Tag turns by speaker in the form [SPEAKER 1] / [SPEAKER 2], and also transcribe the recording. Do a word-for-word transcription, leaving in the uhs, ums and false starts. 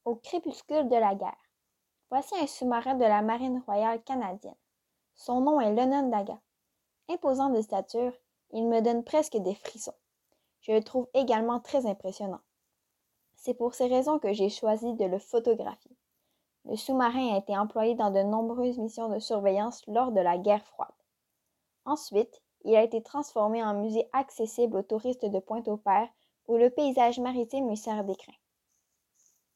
[SPEAKER 1] Au crépuscule de la guerre. Voici un sous-marin de la Marine royale canadienne. Son nom est l'Onondaga. Imposant de stature, il me donne presque des frissons. Je le trouve également très impressionnant. C'est pour ces raisons que j'ai choisi de le photographier. Le sous-marin a été employé dans de nombreuses missions de surveillance lors de la guerre froide. Ensuite, il a été transformé en musée accessible aux touristes de Pointe-au-Père où le paysage maritime lui sert d'écrin.